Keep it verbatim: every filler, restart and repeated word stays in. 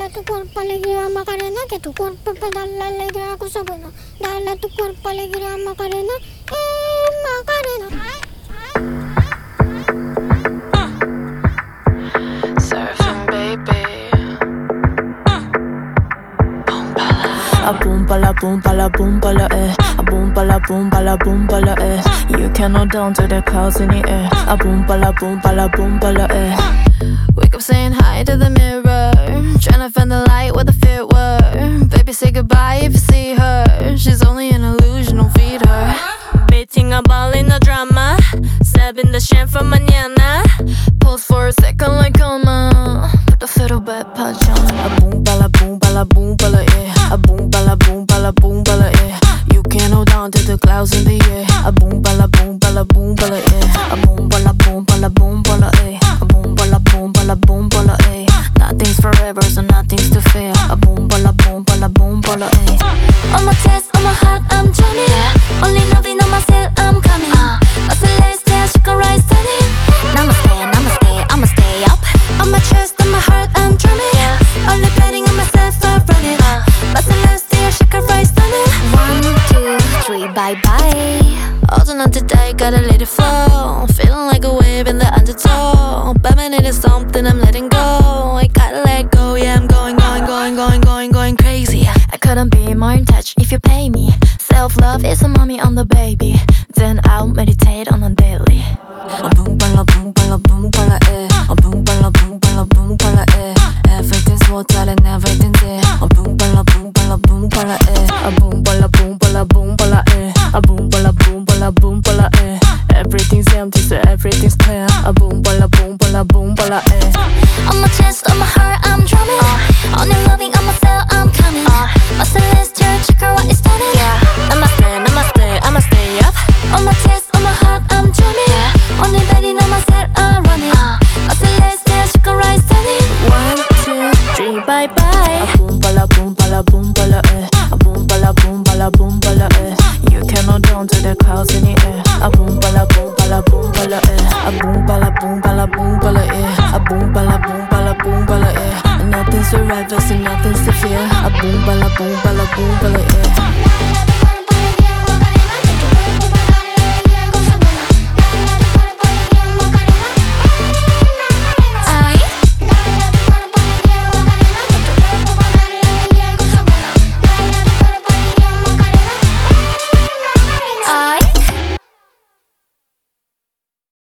Dala tu cuerpo alegría Macarena, que tu cuerpo para darle alegría a cosas buenas. Dale tu cuerpo alegría Macarena, eh Macarena. Surfing baby. A boom pala boom pala boom pala eh. A boom pala boom pala boom pala eh. You cannot down to the clouds in the air. A boom pala boom pala boom pala eh. Wake up saying hi to the mirror, tryna find the light where the fear were. Baby, say goodbye if you see her. She's only an illusion, don't feed her. Beating a ball in the drama, stabbing the sham for mañana. Pose for a second like coma, put the fiddle back punch on. A boom pala boom pala boom pala eh. A boom pala boom pala boom pala eh. You can't hold on to the clouds in the air. A boom pala boom pala boom pala eh. A boom pala boom pala boom pala eh. A boom pala boom pala boom pala eh. Nothing's forever, so nothing's to fear. A boom pala boom pala boom pala eh. On my chest, on my heart, I'm drumming. Only loving on myself, I'm coming. A celestial, she can rise stunning. Namaste, namaste, I'ma stay up. On my chest, on my heart, I'm drumming. Only betting on myself, start running. A celestial, she can rise stunning. One, two, three, bye bye. Holding on today, gotta let it flow. Feeling like a wave in the undertow. But I needed something, I'm letting go. I gotta let go, yeah, I'm going, going, going, going, going, going crazy. I couldn't be more in touch if you pay me. Self-love is a mommy on the baby. Then I'll meditate on a daily. A boom pala boom pala boom pala eh. A boom pala boom pala boom pala eh. Everything's water and everything's there. A boom pala boom pala boom pala eh. A boom pala boom pala boom pala eh. A boom pala boom pala boom pala eh. Everything's empty so everything's clear. A boom pala boom pala boom pala eh. On my chest, on my heart, I'm drumming. uh, Only loving on myself, I'm coming. uh, My celestial, check her what is stunning. yeah. Namaste, namaste, I'ma stay up. On my chest, on my heart, I'm drumming. yeah. Only betting on myself, I'm running. uh, My celestial, check her rise stunning. One, two, three, bye bye. A boom pala boom pala boom pala eh. A boom pala boom pala boom pala eh. You cannot down to the clouds in the air. A boom pala boom pala boom pala eh. A boom pala boom pala boom pala eh. A boom pala boom pala boom pala eh. Nothing's forever, so nothing's to fear. A boom pala boom pala boom pala eh.